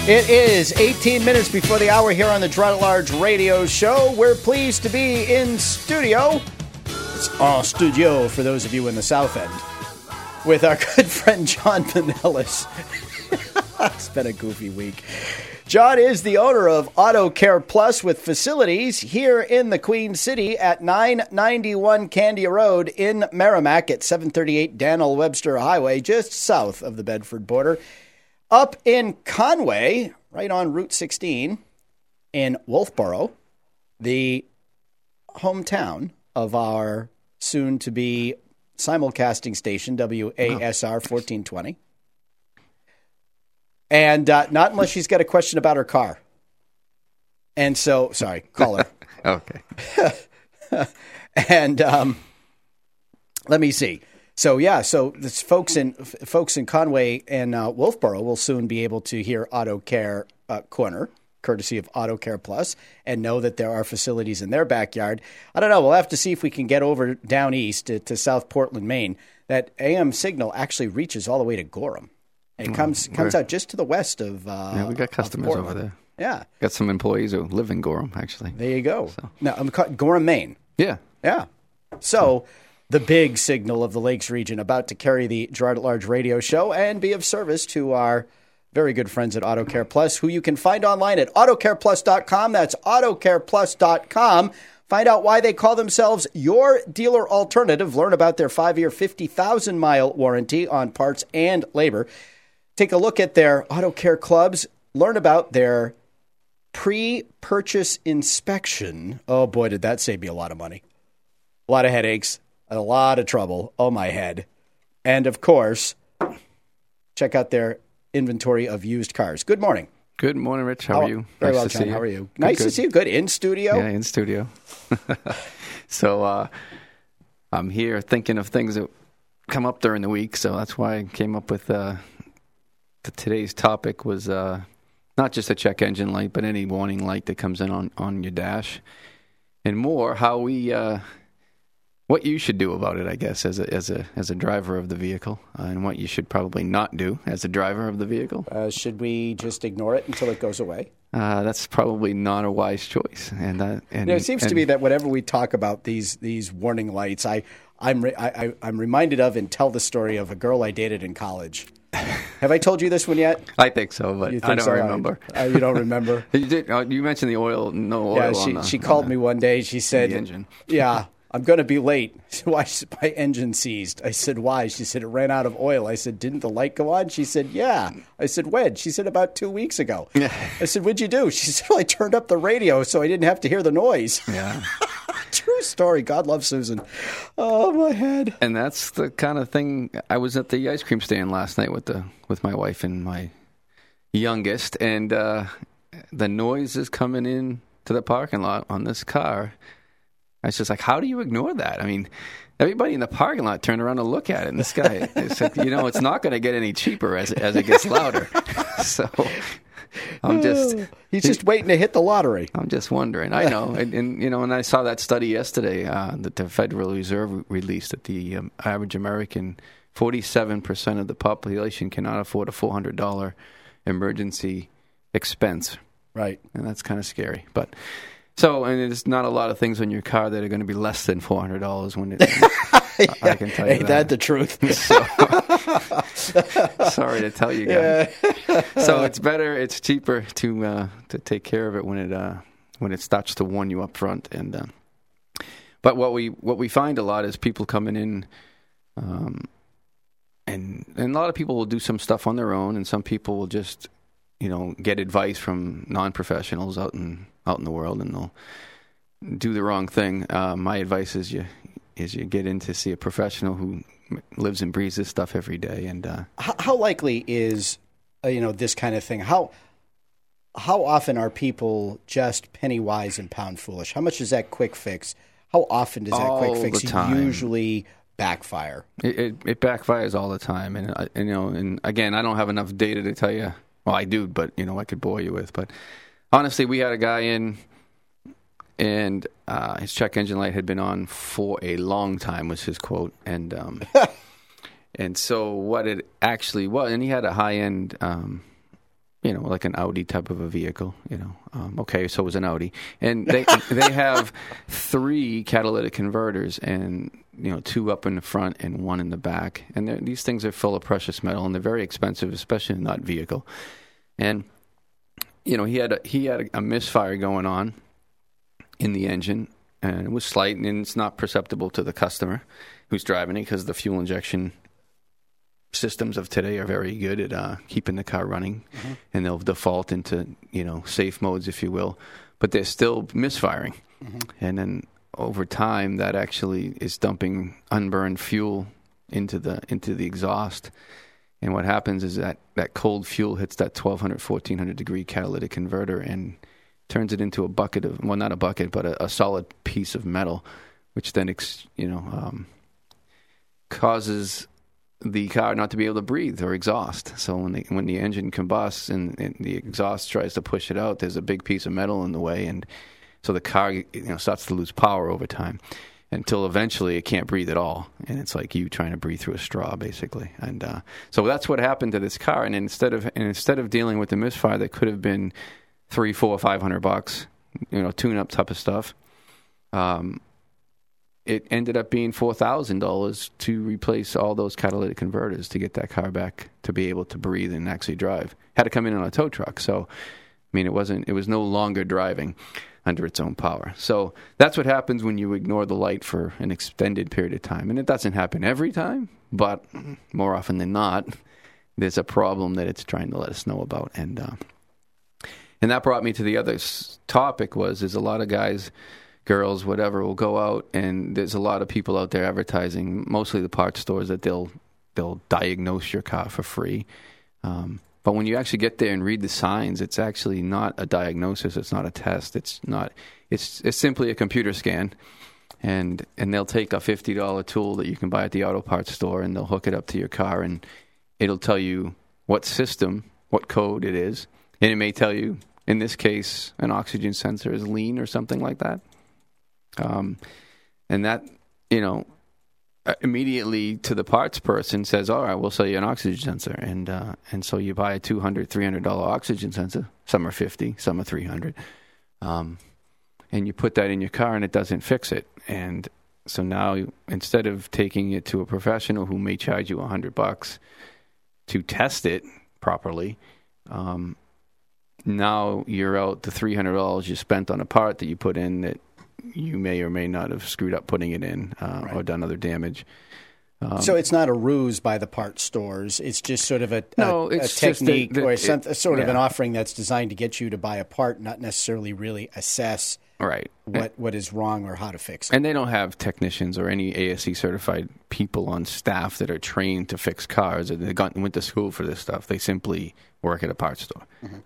It is 18 minutes before the hour here on the Gerard at Large Radio Show. We're pleased to be in studio. It's en studio for those of you in the South End with our good friend John Pinellas. It's been a goofy week. John is the owner of Auto Care Plus with facilities here in the Queen City at 991 Candia Road in Merrimack at 738 Daniel Webster Highway, just south of the Bedford border. Up in Conway, right on Route 16 in Wolfboro, the hometown of our soon-to-be simulcasting station, WASR 1420. And not unless she's got a question about her car. And so, sorry, call her. Okay. And let me see. So this folks in Conway and Wolfboro will soon be able to hear Auto Care Corner, courtesy of Auto Care Plus, and know that there are facilities in their backyard. I don't know. We'll have to see if we can get over down east to South Portland, Maine. That AM signal actually reaches all the way to Gorham. It comes out just to the west of we got customers over there. Yeah. Got some employees who live in Gorham, actually. There you go. So. Now, Gorham, Maine. Yeah. Yeah. So the big signal of the Lakes region about to carry the Gerard at Large Radio Show and be of service to our very good friends at Auto Care Plus, who you can find online at autocareplus.com. That's autocareplus.com. Find out why they call themselves your dealer alternative. Learn about their 5-year, 50,000-mile warranty on parts and labor. Take a look at their Auto Care clubs. Learn about their pre-purchase inspection. Oh, boy, did that save me a lot of money. A lot of headaches. A lot of trouble. Oh, my head. And, of course, check out their inventory of used cars. Good morning. Good morning, Rich. How are you? Very well, John. How are you? Nice to see you. Good. In studio? Yeah, in studio. So I'm here thinking of things that come up during the week, so that's why I came up with today's topic was not just a check engine light, but any warning light that comes in on your dash, and more how we what you should do about it, I guess, as a driver of the vehicle, and what you should probably not do as a driver of the vehicle. Should we just ignore it until it goes away? That's probably not a wise choice. And it seems to me that whenever we talk about these warning lights, I'm reminded of and tell the story of a girl I dated in college. Have I told you this one yet? I think so, but I don't remember. You don't remember? You did. You mentioned the oil. No oil. Yeah, she called me one day. She said, the engine. Yeah. I'm going to be late. Why is my engine seized? I said, why? She said, it ran out of oil. I said, didn't the light go on? She said, yeah. I said, when? She said, about 2 weeks ago. I said, what'd you do? She said, well, I turned up the radio so I didn't have to hear the noise. Yeah. True story. God love Susan. Oh, my head. And that's the kind of thing. I was at the ice cream stand last night with my wife and my youngest, and the noise is coming in to the parking lot on this car. I was just like, how do you ignore that? I mean, everybody in the parking lot turned around to look at it, and this guy is like, it's not going to get any cheaper as it gets louder. So he's just waiting to hit the lottery. I'm just wondering. I know, and I saw that study yesterday that the Federal Reserve released that the average American, 47% of the population cannot afford a $400 emergency expense. Right, and that's kind of scary, but. So, and there's not a lot of things on your car that are going to be less than $400 when it. I can tell you ain't that the truth? Sorry to tell you guys. Yeah. So it's cheaper to take care of it when it starts to warn you up front. And but what we find a lot is people coming in, and a lot of people will do some stuff on their own, and some people will just get advice from non-professionals out in the world, and they'll do the wrong thing. My advice is you get in to see a professional who lives and breathes this stuff every day. And how likely is this kind of thing? How often are people just penny wise and pound foolish? How much is that quick fix? How often does that quick fix usually backfire? It backfires all the time, and and again, I don't have enough data to tell you. Well, I do, but I could bore you with, but. Honestly, we had a guy in, and his check engine light had been on for a long time, was his quote. And and so what it actually was, and he had a high-end like an Audi type of a vehicle, okay, so it was an Audi. And they have 3 catalytic converters and, 2 up in the front and 1 in the back. And these things are full of precious metal, and they're very expensive, especially in that vehicle. And, he had a misfire going on in the engine, and it was slight, and it's not perceptible to the customer who's driving it because the fuel injection systems of today are very good at keeping the car running, and they'll default into safe modes, if you will, but they're still misfiring, and then over time that actually is dumping unburned fuel into the exhaust, and what happens is that cold fuel hits that 1200-1400 degree catalytic converter and turns it into a bucket of, well, not a bucket, but a solid piece of metal, which then causes the car not to be able to breathe or exhaust. So when the engine combusts and the exhaust tries to push it out, there's a big piece of metal in the way, and so the car starts to lose power over time until eventually it can't breathe at all, and it's like you trying to breathe through a straw, basically. And so that's what happened to this car. And instead of dealing with the misfire that could have been $300, $400, $500, tune-up type of stuff, it ended up being $4,000 to replace all those catalytic converters to get that car back to be able to breathe and actually drive. Had to come in on a tow truck. So, it was no longer driving under its own power. So that's what happens when you ignore the light for an extended period of time. And it doesn't happen every time, but more often than not, there's a problem that it's trying to let us know about. And that brought me to the other topic is a lot of guys, girls, whatever, will go out, and there's a lot of people out there advertising, mostly the parts stores, that they'll diagnose your car for free. But when you actually get there and read the signs, it's actually not a diagnosis. It's not a test. It's simply a computer scan, and they'll take a $50 tool that you can buy at the auto parts store, and they'll hook it up to your car, and it'll tell you what system, what code it is, and it may tell you, in this case, an oxygen sensor is lean or something like that. And that, immediately to the parts person says, all right, we'll sell you an oxygen sensor. And so you buy a $200, $300 oxygen sensor. Some are $50, some are $300. And you put that in your car and it doesn't fix it. And so now instead of taking it to a professional who may charge you $100 to test it properly, now you're out the $300 you spent on a part that you put in that you may or may not have screwed up putting it in or done other damage. So it's not a ruse by the parts stores. It's just sort of a technique or of an offering that's designed to get you to buy a part, not necessarily really assess what is wrong or how to fix it. And they don't have technicians or any ASE certified people on staff that are trained to fix cars. They went to school for this stuff. They simply work at a parts store.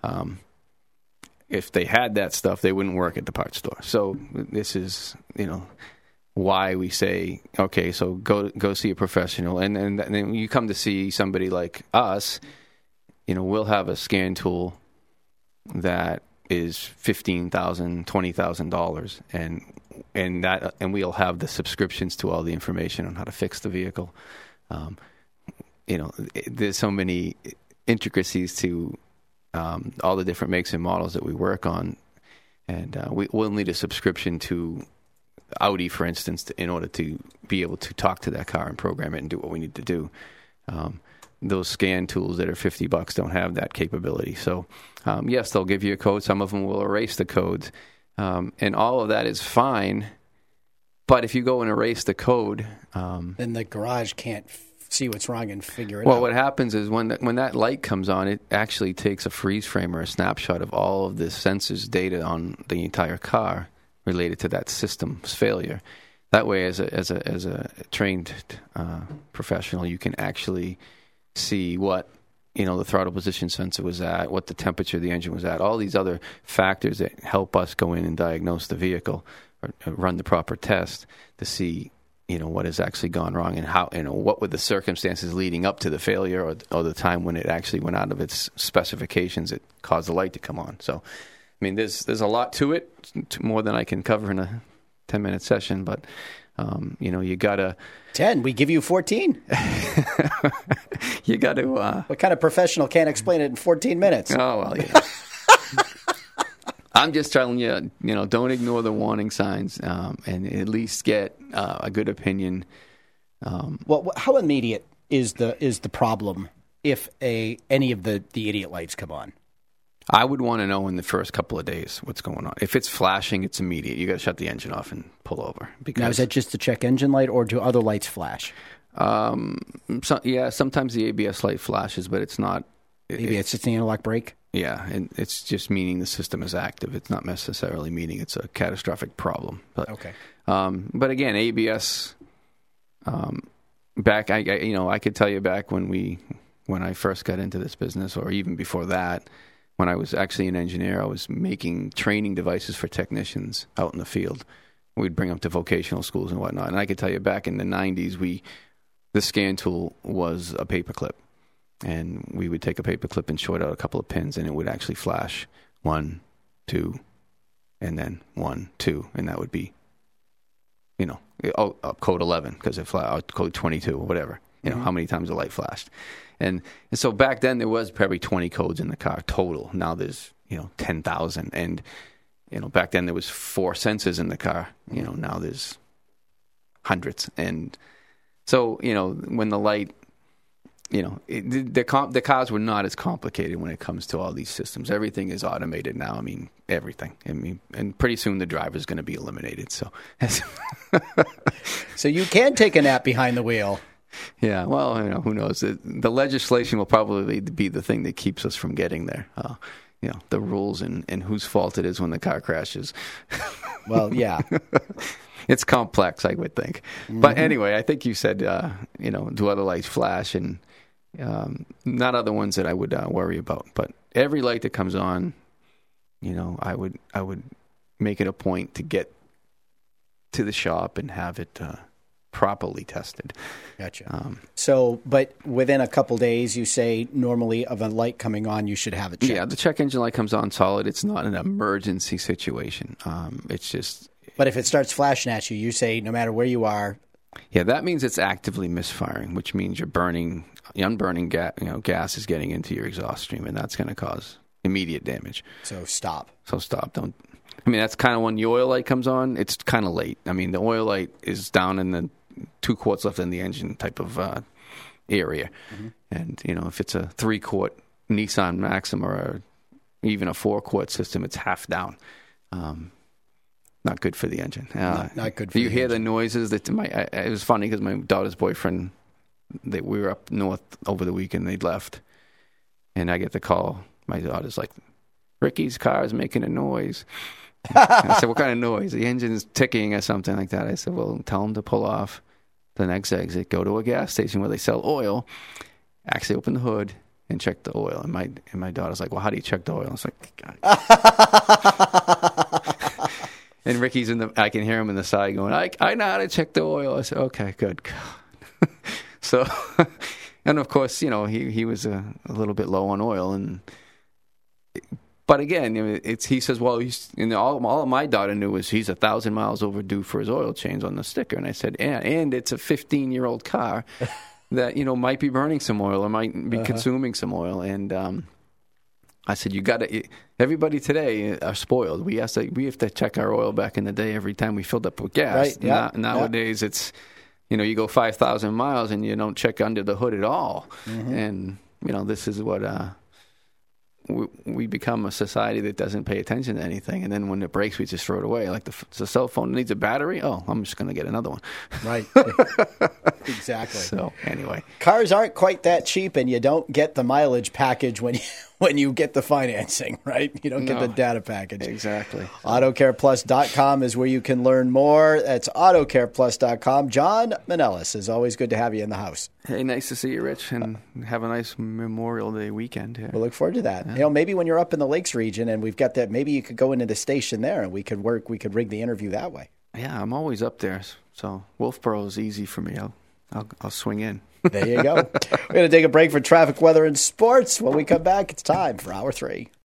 If they had that stuff, they wouldn't work at the parts store. So this is, why we say, okay, so go see a professional. And then you come to see somebody like us, we'll have a scan tool that is $15,000, $20,000, and we'll have the subscriptions to all the information on how to fix the vehicle. There's so many intricacies to all the different makes and models that we work on, and we'll need a subscription to Audi, for instance, in order to be able to talk to that car and program it and do what we need to do. Those scan tools that are $50 don't have that capability. So, yes, they'll give you a code. Some of them will erase the codes. And all of that is fine. But if you go and erase the code... then the garage can't see what's wrong and figure it out. Well, what happens is when that light comes on, it actually takes a freeze frame or a snapshot of all of the sensors data on the entire car related to that system's failure. That way, as a trained professional, you can actually see what the throttle position sensor was at, what the temperature of the engine was at, all these other factors that help us go in and diagnose the vehicle or run the proper test to see what has actually gone wrong and how what were the circumstances leading up to the failure or the time when it actually went out of its specifications that caused the light to come on. So, there's a lot to it, more than I can cover in a 10-minute session, but You gotta 10. We give you 14. You gotta. What kind of professional can't explain it in 14 minutes? Oh well, I'm just telling you, don't ignore the warning signs, and at least get a good opinion. Well, how immediate is the problem if any of the idiot lights come on? I would want to know in the first couple of days what's going on. If it's flashing, it's immediate. You got to shut the engine off and pull over. Now, is that just the check engine light, or do other lights flash? Sometimes the ABS light flashes, but it's not. Maybe it's just the anti-lock brake? Yeah, and it's just meaning the system is active. It's not necessarily meaning it's a catastrophic problem. But, okay. But again, ABS. I could tell you back when I first got into this business, or even before that, when I was actually an engineer, I was making training devices for technicians out in the field. We'd bring them to vocational schools and whatnot. And I could tell you back in the 90s, the scan tool was a paperclip. And we would take a paperclip and short out a couple of pins, and it would actually flash 1, 2, and then 1, 2. And that would be, code 11, because it flashed, code 22 or whatever. How many times the light flashed. And so back then there was probably 20 codes in the car total. Now there's, 10,000. And, back then there was 4 sensors in the car. Now there's hundreds. And so, when the light, the cars were not as complicated when it comes to all these systems. Everything is automated now. Everything. And pretty soon the driver's going to be eliminated. So, so you can take a nap behind the wheel. Yeah, well, who knows? The legislation will probably be the thing that keeps us from getting there. The rules and whose fault it is when the car crashes. Well, yeah. It's complex, I would think. Mm-hmm. But anyway, I think you said, do other lights flash? And not other ones that I would worry about. But every light that comes on, I would make it a point to get to the shop and have it properly tested. Gotcha. But within a couple days, you say normally of a light coming on, you should have it checked. Yeah, the check engine light comes on solid. It's not an emergency situation. It's just. But if it starts flashing at you, you say no matter where you are. Yeah, that means it's actively misfiring, which means you're burning. Unburning gas is getting into your exhaust stream, and that's going to cause immediate damage. So stop. Don't. That's kind of when the oil light comes on. It's kind of late. The oil light is down in the 2 quarts left in the engine type of area. Mm-hmm. And, if it's a 3-quart Nissan Maxima or even a 4-quart system, it's half down. Not good for the engine. Not good for you hear the noises. It was funny because my daughter's boyfriend, we were up north over the weekend. They'd left. And I get the call. My daughter's like, Ricky's car is making a noise. I said, what kind of noise? The engine's ticking or something like that. I said, well, tell him to pull off the next exit, go to a gas station where they sell oil, actually open the hood and check the oil. And my daughter's like, well, how do you check the oil? I was like, God. And Ricky's I can hear him in the side going, I know how to check the oil. I said, okay, good. So, and of course, he was a little bit low on oil. But again, he says, well, all my daughter knew was he's 1,000 miles overdue for his oil change on the sticker. And I said, and it's a 15-year-old car that, might be burning some oil or might be consuming some oil. And I said, everybody today are spoiled. We have to check our oil back in the day every time we filled up with gas. Right. Yeah. Nowadays, it's, you go 5,000 miles and you don't check under the hood at all. Mm-hmm. And, this is what we become a society that doesn't pay attention to anything. And then when it breaks, we just throw it away. Like the cell phone needs a battery. Oh, I'm just going to get another one. Right. Exactly. So anyway. Cars aren't quite that cheap, and you don't get the mileage package when you get the financing, right? You don't get the data package. Exactly. AutoCarePlus.com is where you can learn more. That's AutoCarePlus.com. John Manellis, it's always good to have you in the house. Hey, nice to see you, Rich, and have a nice Memorial Day weekend here. We'll look forward to that. Yeah. Maybe when you're up in the Lakes region and we've got that, maybe you could go into the station there and we could rig the interview that way. Yeah, I'm always up there, so Wolfboro is easy for me. I'll swing in. There you go. We're going to take a break for traffic, weather, and sports. When we come back, it's time for Hour 3.